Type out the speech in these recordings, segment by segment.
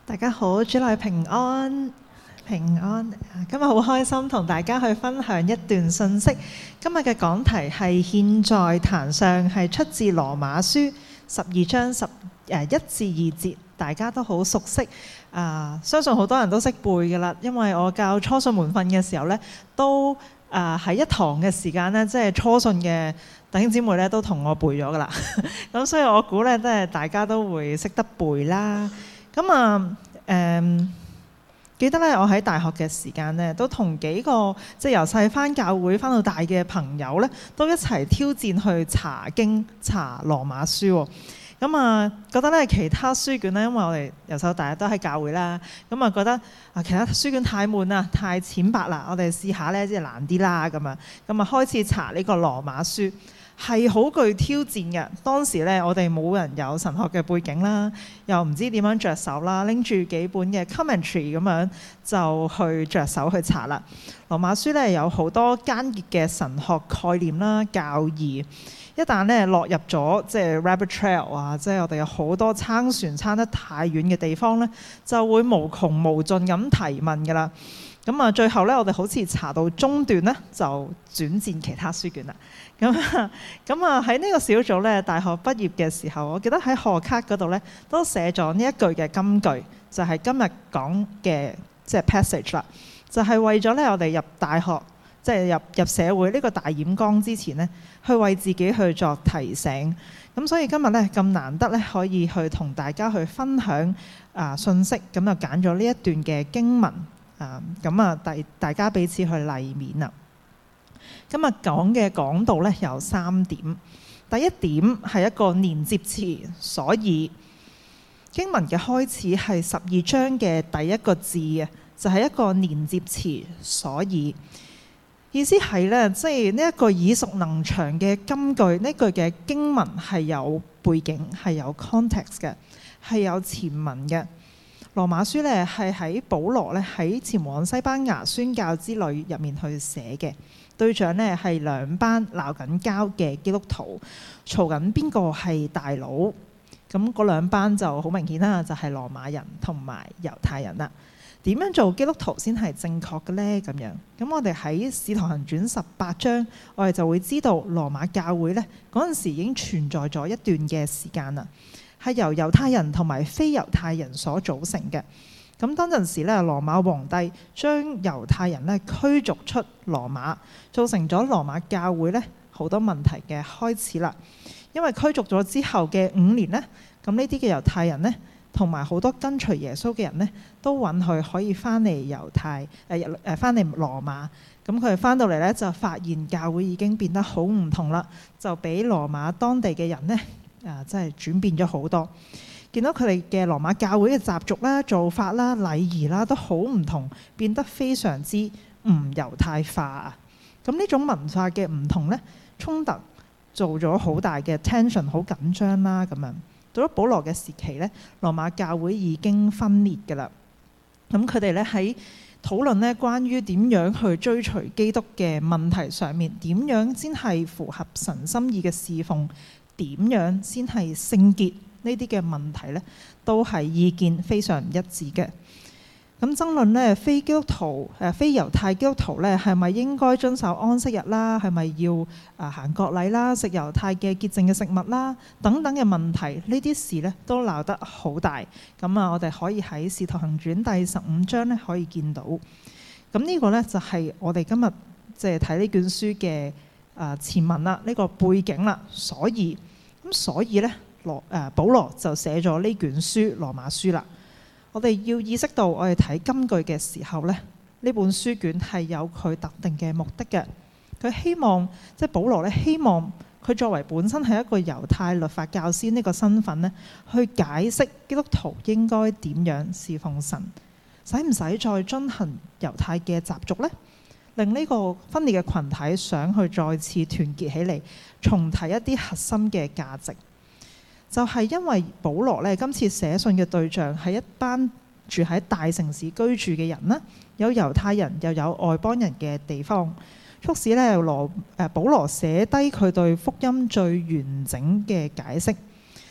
大家好，主內平安，平安。今日好開心同大家去分享一段信息。今日嘅講題係獻在壇上，係出自羅馬書12章1至2節，大家都好熟悉。相信好多人都識背㗎啦，因為我教初信門訓嘅時候呢，都喺一堂嘅時間呢，即係初信嘅弟兄姊妹呢，都同我背咗㗎啦。咁所以我估呢，即係大家都會識得背啦。咁記得咧，我喺大學嘅時間咧，都同幾個即係由細返教會返到大嘅朋友咧，都一齊挑戰去查經查羅馬書。覺得咧其他書卷咧，因為我哋由細到大都喺教會啦，覺得其他書卷太悶啦，太淺白啦，我哋試下咧即係難啲啦咁啊，開始查呢個羅馬書。係好具挑戰嘅。當時咧，我哋冇人有神學嘅背景啦，又唔知點樣着手啦，拎住幾本嘅 commentary 咁樣就去着手去查啦。羅馬書咧有好多艱澀嘅神學概念啦、教義，一旦咧落入咗即係 rabbit trail 啊，即係我哋有好多撐船撐得太遠嘅地方咧，就會無窮無盡咁提問㗎啦。最後咧，我哋好似查到中段咧，就轉戰其他書卷啦。喺呢個小組咧，大學畢業嘅時候，我記得喺賀卡嗰度咧，都寫咗呢一句嘅金句，就係今日講嘅即係 passage 啦。就係為咗咧，我哋入大學，即係入社會呢個大染缸之前咧，去為自己去作提醒。所以今日咧咁難得咧，可以去同大家去分享信息，咁就揀咗呢一段嘅經文。大家彼此去勵勉啦。今日講嘅講道咧有3點。第一點係一個連接詞，所以經文嘅開始係12章嘅第一個字啊，就係一個連接詞，所以意思係咧，即係呢一個耳熟能詳嘅金句，呢句嘅經文係有背景，係有 context 嘅，係有前文嘅。羅馬書咧係喺保羅咧喺前往西班牙宣教之旅入面去寫嘅，對象咧係兩班鬧緊交嘅基督徒，嘈緊邊個係大佬。咁嗰兩班就好明顯啦，就係羅馬人同埋猶太人啦。點樣做基督徒先係正確嘅呢？咁我哋喺使徒行傳18章，我哋就會知道羅馬教會咧嗰陣時已經存在咗一段嘅時間啦。係由猶太人同埋非猶太人所組成嘅。咁當陣時咧，羅馬皇帝將猶太人咧驅逐出羅馬，造成咗羅馬教會咧好多問題嘅開始啦。因為驅逐咗之後嘅5年呢，咁呢啲嘅猶太人呢，同埋好多跟隨耶穌嘅人呢，都允許可以翻嚟翻嚟羅馬。咁佢哋翻到嚟咧，就發現教會已經變得好唔同啦，就俾羅馬當地嘅人呢。真係轉變咗好多，見到佢哋嘅羅馬教會嘅習俗啦、做法啦、禮儀啦，都好唔同，變得非常之唔猶太化啊！咁呢種文化嘅唔同呢，衝突做咗好大嘅 tension， 好緊張啦咁樣。到咗保羅嘅時期呢，羅馬教會已經分裂㗎啦。咁佢哋咧喺討論呢關於點樣去追隨基督嘅問題上面，點樣先係符合神心意嘅侍奉？點樣先係聖潔？呢啲嘅問題呢，都係意見非常唔一致嘅。咁爭論呢，非基督徒非猶太基督徒呢，係咪應該遵守安息日啦？係咪要行割禮啦？食猶太嘅潔淨嘅食物啦？等等嘅問題，呢啲事呢，都鬧得好大。我哋可以喺《使徒行傳》第15章呢，可以見到。咁呢個呢，就係我哋今日即係睇呢卷書嘅前文啦，呢個背景啦。所以咧，保羅就寫咗呢卷書羅馬書啦。我哋要意識到，我哋睇金句嘅時候咧，呢本書卷係有佢特定嘅目的嘅。佢希望即係保羅咧，希望佢作為本身係一個猶太律法教師呢個身份咧，去解釋基督徒應該點樣侍奉神，使唔使再遵行猶太嘅習俗呢？令呢個分裂嘅群體想去再次團結起嚟，重提一啲核心嘅價值。就係因為保羅咧，今次寫信嘅對象係一班住喺大城市居住嘅人啦，有猶太人又有外邦人嘅地方，促使咧保羅寫低佢對福音最完整嘅解釋。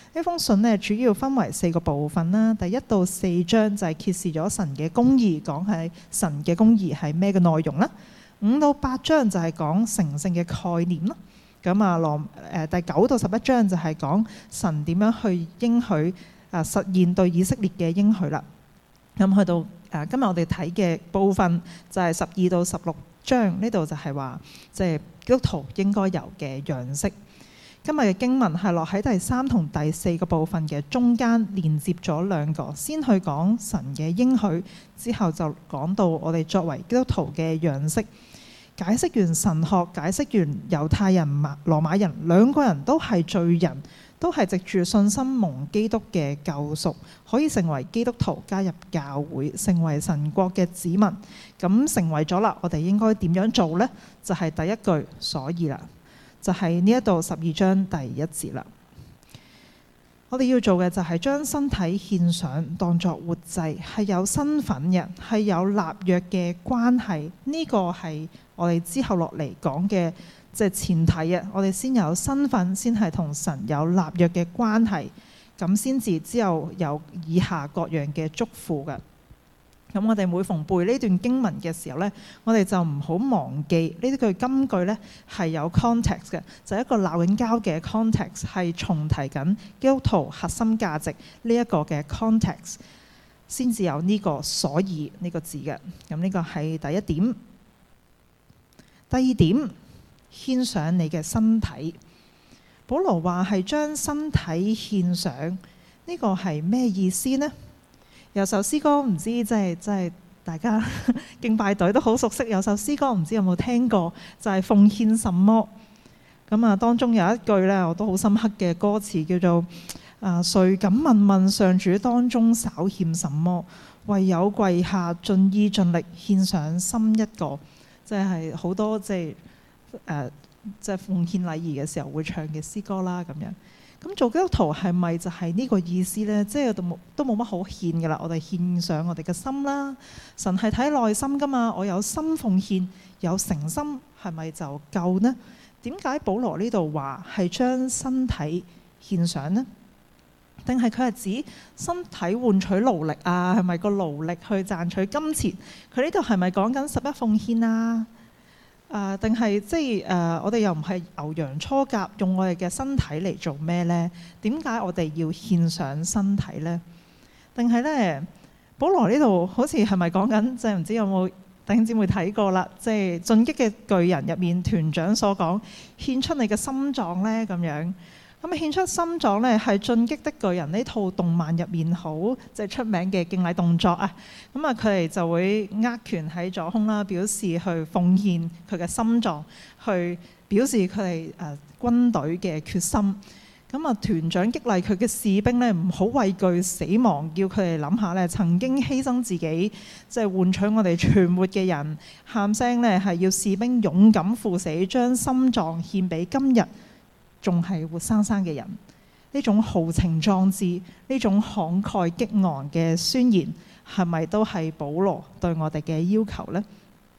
呢封信呢，主要分為4個部分啦。第1到4章就係揭示咗神嘅公義，講係神嘅公義係咩嘅內容啦。5到8章就係講成聖嘅概念啦。咁第9到11章就係講神點樣去應許實現對以色列嘅應許啦。咁去到今日我哋睇嘅部分就係12到16章，呢度就係話即係基督徒應該有嘅樣式。今日嘅經文係落喺第3同第4個部分嘅中間，連接咗2個，先去講神嘅應許，之後就講到我哋作為基督徒嘅樣式。解釋完神學，解釋完猶太人、羅馬人2個人都係罪人，都係藉住信心蒙基督嘅救贖，可以成為基督徒，加入教會，成為神國嘅子民。咁成為咗啦，我哋應該點樣做呢？就係第1句，所以啦。就係呢一度12章第1節啦。我哋要做嘅就係將身體獻上，當作活祭，係有身份嘅，係有立約嘅關係。呢個係我哋之後落嚟講嘅即係前提啊。我哋先有身份，先係同神有立約嘅關係，咁先至之後有以下各樣嘅祝福嘅。咁我哋每逢背呢段經文嘅時候呢，我哋就唔好忘記呢句金句呢係有 context 嘅，就係一個鬧緊交嘅 context， 係重提緊基督徒核心價值呢一個嘅 context， 先至有呢個所以呢個字嘅。咁呢個係第1點。第2點，獻上你嘅身體。保羅話係將身體獻上，呢個係咩意思呢？有首詩歌唔知即係大家敬拜隊都好熟悉，有首詩歌唔知有冇聽過，就係奉獻什麼。咁當中有一句呢，我都好深刻嘅歌詞，叫做誰敢問問上主當中稍欠什麼，唯有跪下盡意盡力獻上心一個。即係好多即係奉獻禮儀嘅時候會唱嘅詩歌啦咁樣。咁做基督徒係咪就係呢個意思呢？即係都冇乜好獻㗎啦。我哋獻上我哋嘅心啦。神係睇內心㗎嘛。我有心奉獻，有誠心，係咪就夠呢？點解保羅呢度話係將身體獻上呢？定係佢係指身體換取勞力啊？係咪個勞力去賺取金錢？佢呢度係咪講緊11奉獻啊？定係即係我哋又唔係牛羊初甲，用我哋嘅身體嚟做咩呢？點解我哋要獻上身體呢？定係呢？保羅呢度好似係咪講緊即係唔知有冇弟兄姊妹睇過啦？即係進擊嘅巨人入面團長所講，獻出你嘅心臟呢咁樣。咁獻出心臟呢，係進擊的巨人呢套動漫入面好即係出名嘅敬禮動作啊！咁佢哋就會握拳喺左胸啦，表示去奉獻佢嘅心臟，去表示佢哋軍隊嘅決心。團長激勵佢嘅士兵呢，唔好畏懼死亡，叫佢哋諗下呢曾經犧牲自己即係換取我哋存活嘅人，喊聲呢係要士兵勇敢赴死，將心臟獻俾今日仲係活生生嘅人。呢種豪情壯志，呢種慷慨激昂嘅宣言，係咪都係保羅對我哋嘅要求呢？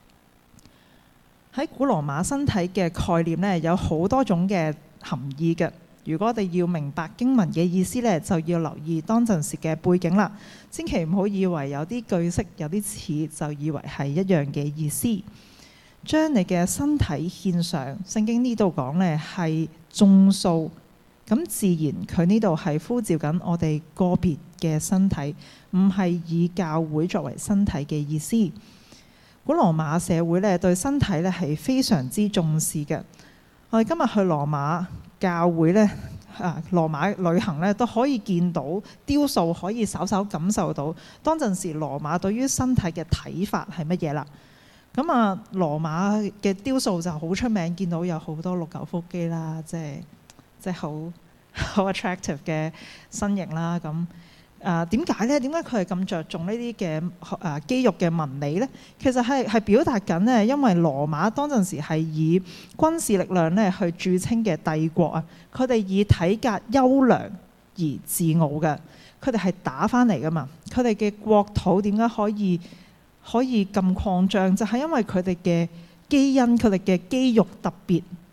喺古羅馬身體嘅概念呢，有好多種嘅含義嘅。如果我哋要明白經文嘅意思呢，就要留意當陣時嘅背景啦。千祈唔好以為有啲句式有啲似，就以為係一樣嘅意思。將你嘅身體獻上，聖經呢度講呢係眾數，咁自然佢呢度係呼召緊我哋個別嘅身體，唔係以教會作為身體嘅意思。古羅馬社會呢對身體呢係非常之重視嘅。我哋今日去羅馬教會呢，羅馬旅行呢都可以見到雕塑，可以稍稍感受到當陣時羅馬對於身體嘅睇法係乜嘢啦。羅馬嘅雕塑就好出名，見到有好多六嚿腹肌啦，即係好 attractive 嘅身形啦。點解呢？點解佢係咁着重呢啲嘅肌肉嘅紋理呢？其實係表達緊呢，因為羅馬當陣時係以軍事力量呢去著稱嘅帝國啊，佢哋以體格優良而自傲嘅，佢哋係打返嚟㗎嘛。佢哋嘅國土點解可以咁擴張？就係因為佢哋嘅基因，佢哋嘅肌肉特別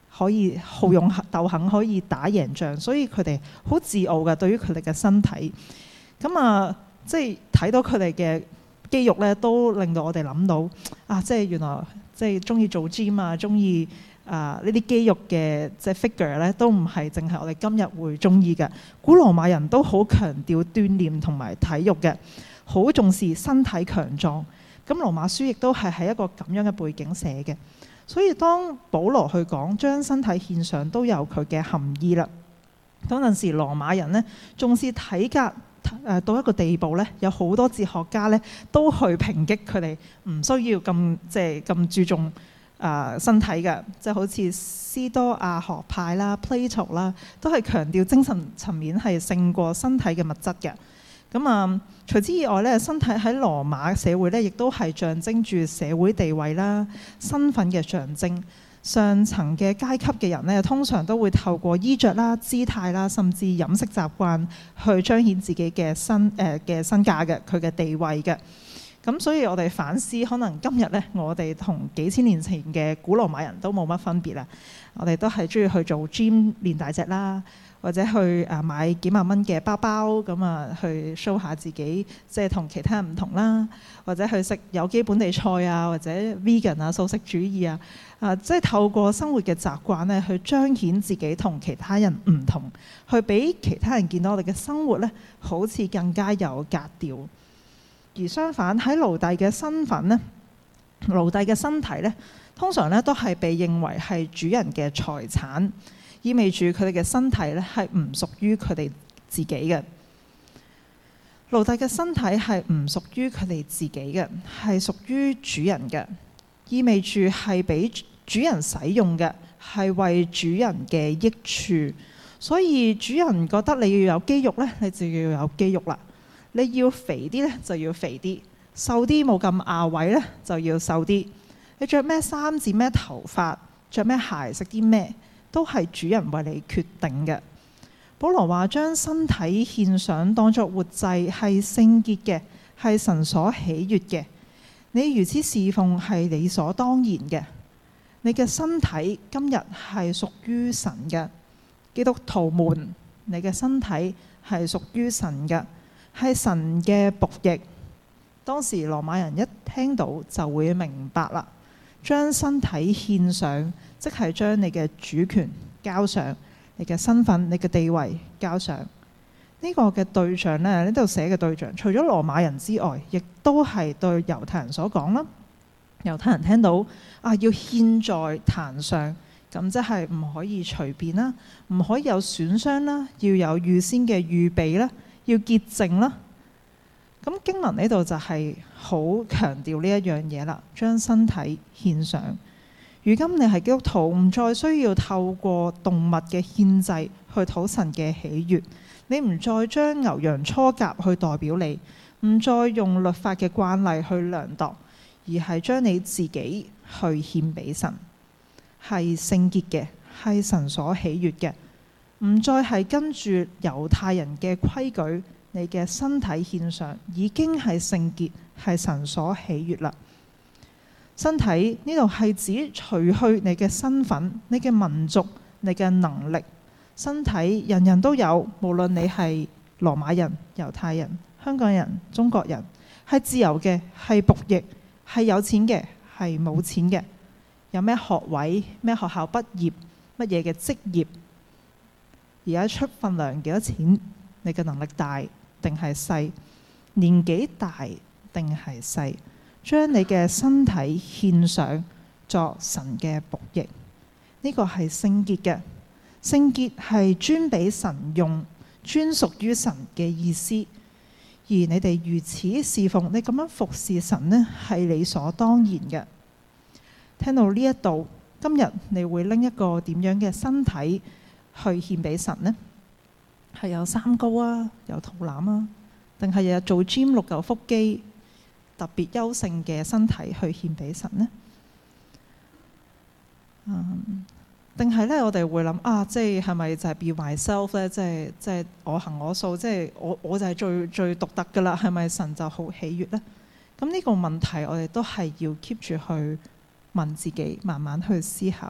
可以好勇鬥狠，可以打贏仗，所以佢哋好自傲嘅對於佢哋嘅身體。咁即係睇到佢哋嘅肌肉咧，都令到我哋諗到即係原來即係中意做 gym 啊，中意呢啲肌肉嘅即係 figure 咧，都唔係淨係我哋今日會中意嘅。古羅馬人都好強調鍛鍊同埋體育嘅，好重視身體強壯。咁羅馬書亦都係喺一個咁樣嘅背景寫嘅，所以當保羅去講將身體獻上，都有佢嘅含義啦。嗰陣時羅馬人呢，重視體格到一個地步呢，有好多哲學家呢都去抨擊佢哋唔需要咁注重身體嘅，即係好似斯多亞學派啦、Plato 啦，都係強調精神層面係勝過身體嘅物質嘅。咁除此以外咧，身體喺羅馬社會咧，亦都係象徵住社會地位啦、身份嘅象徵。上層嘅階級嘅人咧，通常都會透過衣着啦、姿態啦，甚至飲食習慣去彰顯自己嘅身價嘅佢嘅地位嘅。咁所以我哋反思，可能今日咧，我哋同幾千年前嘅古羅馬人都冇乜分別啦。我哋都係中意去做 gym 練大隻啦，或者去買幾萬蚊嘅包包，咁去 show 下自己，即係同其他人唔同啦。或者去食有機本地菜啊，或者 vegan 啊、素食主義啊，即係透過生活嘅習慣咧，去彰顯自己同其他人唔同，去俾其他人見到我哋嘅生活咧，好似更加有格調。而相反喺奴隸嘅身份咧，奴隸嘅身體咧，通常咧都係被認為係主人嘅財產，意味住佢哋嘅身體咧係唔屬於佢哋自己嘅。奴隸嘅身體係唔屬於佢哋自己嘅，係屬於主人嘅，意味住係俾主人使用嘅，係為主人嘅益處。所以主人覺得你要有肌肉咧，你就要有肌肉啦。你要肥啲咧，就要肥啲；瘦啲冇咁亞位咧，就要瘦啲。你着咩衫、剪咩頭髮、着咩鞋、食啲咩，都係主人為你決定嘅。保羅話將身體獻上當作活祭，係聖潔嘅，係神所喜悅嘅。你如此侍奉係理所當然嘅。你嘅身體今日係屬於神嘅，基督徒們，你嘅身體係屬於神嘅。係神嘅僕役。當時羅馬人一聽到就會明白啦，將身體獻上，即係將你嘅主權交上，你嘅身份、你嘅地位交上。呢個嘅對象呢度寫嘅對象，除咗羅馬人之外，亦都係對猶太人所講啦。猶太人聽到要獻在壇上，咁即係唔可以隨便啦，唔可以有損傷啦，要有預先嘅預備啦。要潔淨啦。咁經文呢度就係好強調呢一樣嘢啦，將身體獻上。如今你係基督徒，唔再需要透過動物嘅獻祭去討神嘅喜悅，你唔再將牛羊初甲去代表你，唔再用律法嘅慣例去量度，而係將你自己去獻俾神，係聖潔嘅，係神所喜悅嘅。唔再係跟住猶太人嘅規矩，你嘅身體獻上已經係聖潔，係神所喜悅啦。身體呢度係指除去你嘅身份、你嘅民族、你嘅能力。身體人人都有，無論你係羅馬人、猶太人、香港人、中國人，係自由嘅，係僕役，係有錢嘅，係冇錢嘅，有咩學位、咩學校畢業、乜嘢嘅職業。而家出份糧幾多錢？你嘅能力大定係細？年紀大定係細？將你嘅身體獻上作神嘅僕役，呢個係聖潔嘅。聖潔係專俾神用，專屬於神嘅意思。而你哋如此侍奉，你咁樣服侍神呢，係理所當然嘅。聽到呢一度，今日你會拎一個點樣嘅身體去獻俾神呢？係有三高啊，有肚腩啊，定係日日做 gym 6嚿腹肌，特別優勝嘅身體去獻俾神呢？定係咧？我哋會諗即係咪就係 be myself 咧？即係我行我素，即係我就係最獨特噶啦？係咪神就好喜悅呢？咁呢個問題我哋都係要 keep 住去問自己，慢慢去思考。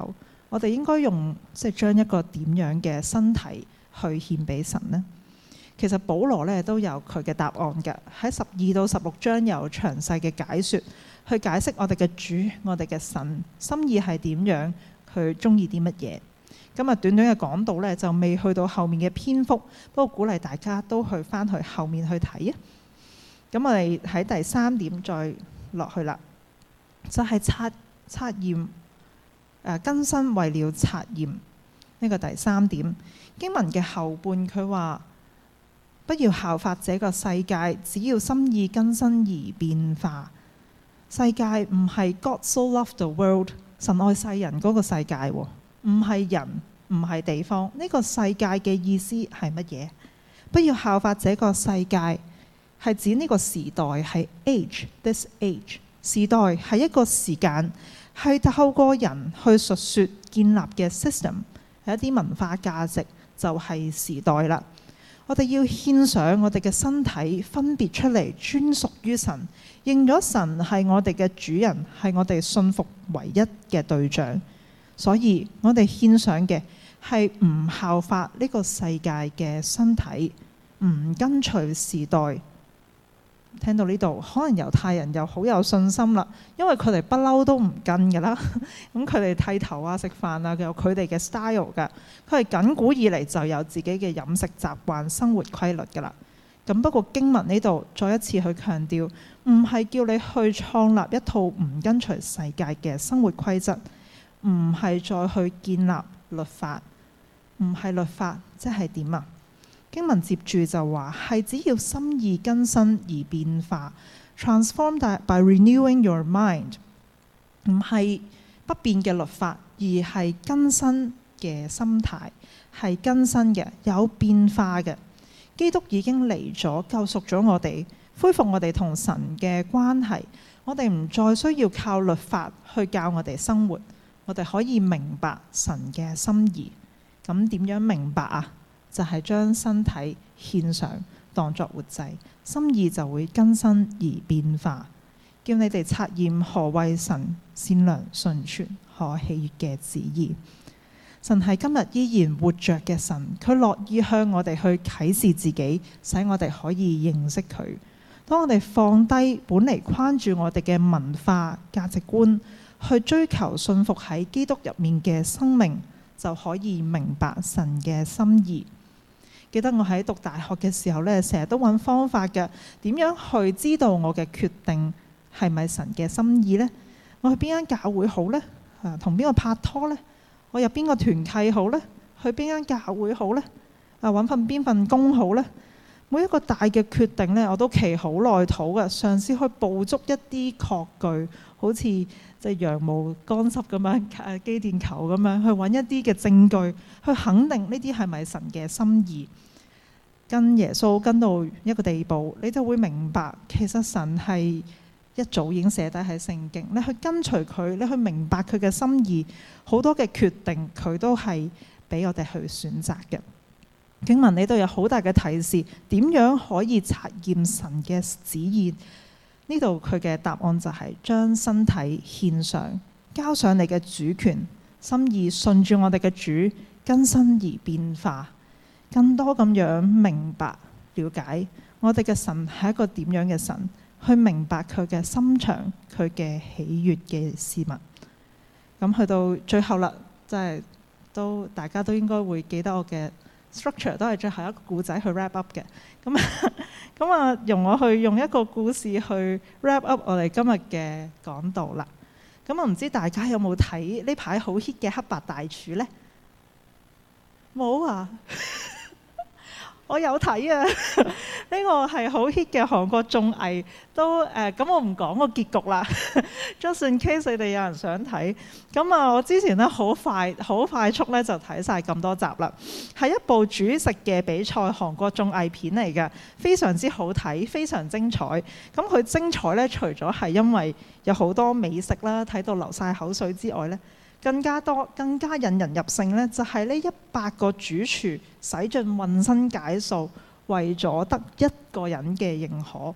我哋應該用將一個點樣嘅身體去獻俾神呢？其實保羅咧都有佢嘅答案嘅，喺12到16章有詳細嘅解說，去解釋我哋嘅主、我哋嘅神心意係點樣，佢中意啲乜嘢。今日短短嘅講道咧就未去到後面嘅篇幅，不過鼓勵大家都去翻去後面去睇啊。咁我哋喺第3點再落去啦，就係測驗更新為了測驗呢個第3點。經文嘅後半佢話，不要效法這個世界，只要心意更新而變化。世界唔係 God so loved the world， 神愛世人嗰個世界，唔係人，唔係地方。呢個世界嘅意思係乜嘢？不要效法這個世界，係指呢個時代，係 age，this age。時代係一個時間，係透過人去述說建立嘅 system， 係一啲文化價值，就係時代啦。我哋要獻上我哋嘅身體，分別出嚟專屬於神，認咗神係我哋嘅主人，係我哋信服唯一嘅對象。所以我哋獻上嘅係唔效法呢個世界嘅身體，唔跟隨時代。聽到呢度，可能猶太人又好有信心啦，因為佢哋不嬲都唔跟㗎啦。咁佢哋剃頭啊、食飯啊，有佢哋嘅 style 㗎。佢係緊古以嚟就有自己嘅飲食習慣、生活規律㗎啦。咁不過經文呢度再一次去強調，唔係叫你去創立一套唔跟隨世界嘅生活規則，唔係再去建立律法，唔係律法，即係點啊？經文接住就話係只要心意更新而變化 ，transformed by renewing your mind， 唔係不變嘅律法，而係更新嘅心態，係更新嘅，有變化嘅。基督已經嚟咗，救贖咗我哋，恢復我哋同神嘅關係。我哋唔再需要靠律法去教我哋生活，我哋可以明白神嘅心意。咁點樣明白啊？就係將身體獻上當作活祭，心意就會更新而變化，叫你哋察驗何為神善良、純全、可喜悅嘅旨意。神係今日依然活着嘅神，佢樂意向我哋去啟示自己，使我哋可以認識佢。當我哋放低本嚟框住我哋嘅文化價值觀，去追求信服喺基督入面嘅生命，就可以明白神嘅心意。記得我喺讀大學嘅時候呢，成日都揾方法嘅，點樣去知道我嘅決定係咪神嘅心意呢？我去邊間教會好呢？同邊個拍拖呢？我入邊個團契好呢？去邊間教會好呢？揾邊份工好呢？每一個大嘅決定呢，我都祈好耐禱嘅，嘗試去捕捉一啲確據，好似即係羊毛乾濕咁樣，機電球咁樣，去揾一啲嘅證據，去肯定呢啲係咪神嘅心意。跟耶穌跟到一個地步，你就會明白，其實神係一早已經寫低喺聖經。你去跟隨佢，你去明白佢嘅心意，好多嘅決定佢都係俾我哋去選擇嘅。經文呢度有好大嘅提示，點樣可以察驗神嘅旨意？呢度佢嘅答案就係將身體獻上，交上你嘅主權，心意順住我哋嘅主，更新而變化，更多咁樣明白了解我哋嘅神係一個點樣嘅神，去明白佢嘅心腸，佢嘅喜悅嘅事物。咁去到最後啦，即係大家都應該會記得我嘅 structure 都係最後一個故仔去 wrap up 嘅。咁啊，容我去用一個故事去 wrap up 我哋今日嘅講道啦。咁我唔知大家有冇睇呢排好 hit 嘅黑白大廚呢？冇啊！我有睇啊！呢個係好 hit 嘅韓國綜藝，都咁我唔講個結局啦。Just in case 你哋有人想睇，咁啊我之前咧好快速咧就睇晒咁多集啦。係一部煮食嘅比賽韓國綜藝片嚟嘅，非常之好睇，非常精彩。咁佢精彩咧，除咗係因為有好多美食啦，睇到流晒口水之外咧，更加引人入勝呢，就係呢100個主廚使盡渾身解數，為咗得一個人嘅認可，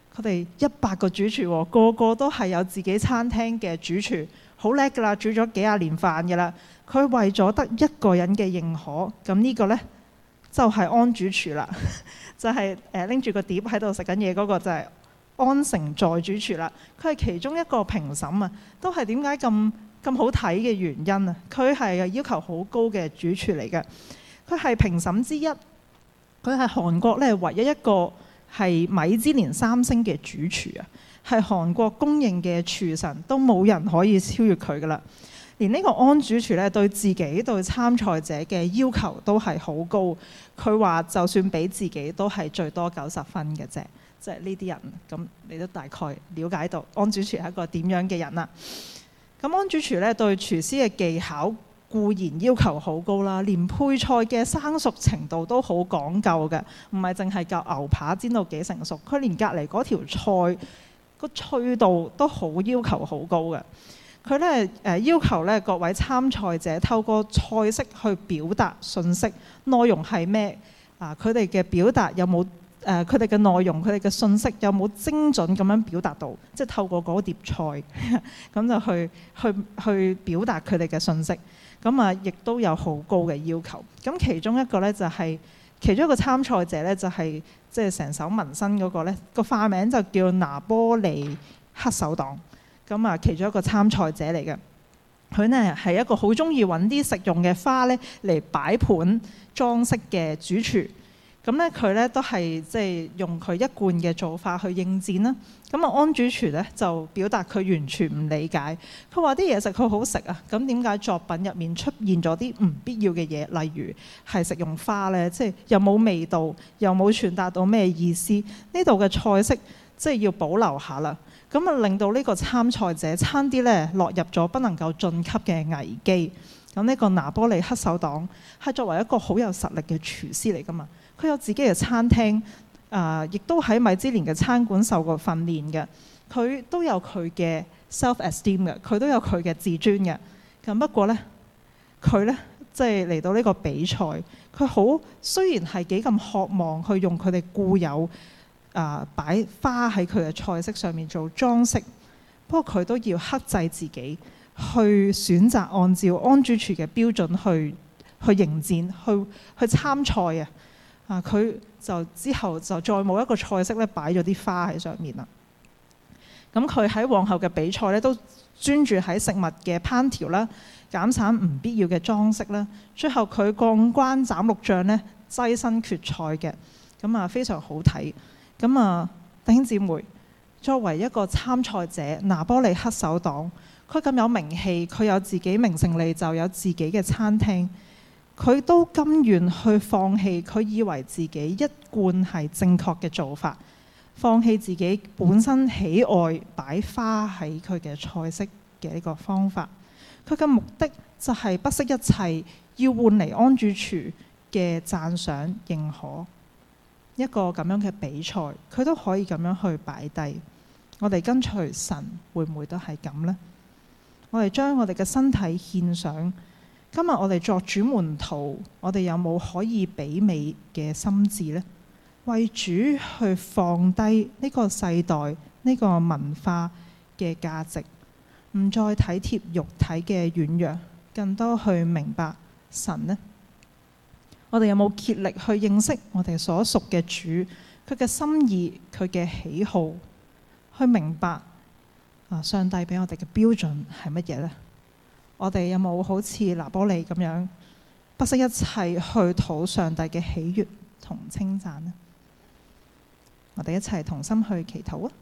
佢哋100個主廚喎，個個都係有自己餐廳嘅主廚，好叻㗎啦，煮咗幾廿年飯㗎啦。佢為咗得一個人嘅認可，咁呢個呢，就係安主廚啦，就係拎住個碟喺度食緊嘢嗰個就係安成在主廚啦。佢係其中一個評審啊，都係點解咁好睇嘅原因啊。佢係要求好高嘅主廚嚟嘅，佢係評審之一，佢係韓國咧唯一一個係米芝蓮3星嘅主廚啊，係韓國公認嘅廚神，都冇人可以超越佢噶啦。連呢個安主廚咧對自己對參賽者嘅要求都係好高，佢話就算俾自己都係最多90分嘅啫。即係呢啲人，咁你都大概了解到安主廚係一個點樣嘅人啦。咁安主廚咧對廚師嘅技巧固然要求好高啦，連配菜嘅生熟程度都好講究嘅，唔係淨係夠牛扒煎到幾成熟，佢連隔離嗰條菜個脆度都好要求好高嘅。佢咧要求咧各位參賽者透過菜式去表達信息，內容係咩啊？佢哋嘅表達有冇佢哋嘅內容，佢哋嘅信息有冇精準咁樣表達到？即係透過嗰碟菜咁就去表達佢哋嘅信息。咁啊，亦都有好高嘅要求。咁其中一個咧就係其中一個參賽者咧就係即係成手紋身嗰個咧，個化名就叫拿波利黑手黨。咁啊，其中一個參賽者嚟嘅，佢呢係一個好中意揾啲食用嘅花咧嚟擺盤裝飾嘅主廚。咁咧佢咧都係即係用佢一貫嘅做法去應戰啦。咁啊，安主廚咧就表達佢完全唔理解。佢話啲嘢食佢好食啊，咁點解作品入面出現咗啲唔必要嘅嘢，例如係食用花咧，即係又冇味道，又冇傳達到咩意思？呢度嘅菜式即係要保留下啦。咁啊，令到呢個參賽者差啲咧落入咗不能夠晉級嘅危機。咁呢個拿波利黑手黨係作為一個好有實力嘅廚師嚟㗎嘛，佢有自己嘅餐廳，亦都喺米芝蓮嘅餐館受過訓練嘅，佢都有佢嘅 self-esteem 嘅，佢都有佢嘅自尊嘅。咁不過呢，佢呢，即係嚟到呢個比賽，佢好雖然係幾咁渴望去用佢哋固有擺花喺佢嘅菜式上面做裝飾，不過佢都要克制自己，去選擇按照安主廚嘅標準去迎戰，去參賽啊！佢就之後就再冇一個菜式咧擺咗啲花喺上面啦。咁佢喺往後嘅比賽咧都專注喺食物嘅烹調啦，減省唔必要嘅裝飾啦。最後佢過關斬六將咧，躋身決賽嘅，咁啊非常好睇。咁啊，弟兄姊妹，作為一個參賽者，拿波利黑手黨，佢咁有名氣，佢有自己名成利就，有自己嘅餐廳，佢都甘願去放棄佢以為自己一貫係正確嘅做法，放棄自己本身喜愛擺花喺佢嘅菜式嘅呢個方法。佢嘅目的就係不惜一切，要換嚟安主廚嘅讚賞認可。一個咁樣嘅比賽，佢都可以咁樣去擺低。我哋跟隨神會唔會都係咁呢？我哋將我哋嘅身體獻上。今日我哋作主門徒，我哋有冇可以媲美嘅心志呢？為主去放低呢個世代呢個文化嘅價值，唔再體貼肉體嘅軟弱，更多去明白神呢？我哋有冇竭力去認識我哋所屬嘅主，佢嘅心意，佢嘅喜好，去明白上帝俾我哋嘅標準係乜嘢呢？我哋有冇好似拿波利咁樣不惜一切去討上帝嘅喜悅同稱讚呢？我哋一齊同心去祈禱啊！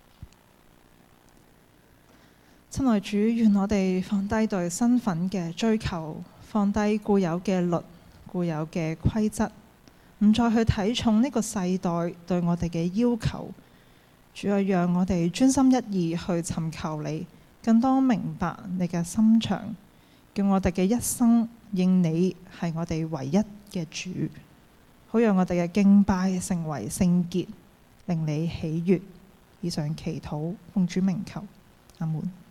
親愛主，願我哋放低對身份嘅追求，放低固有嘅律、固有嘅規則，唔再去睇重呢個世代對我哋嘅要求。主啊，讓我哋專心一意去尋求你，更多明白你嘅心腸，叫我哋嘅一生認你係我哋唯一嘅主，好讓我哋嘅敬拜成為聖潔，令你喜悅。以上祈禱，奉主名求，阿門。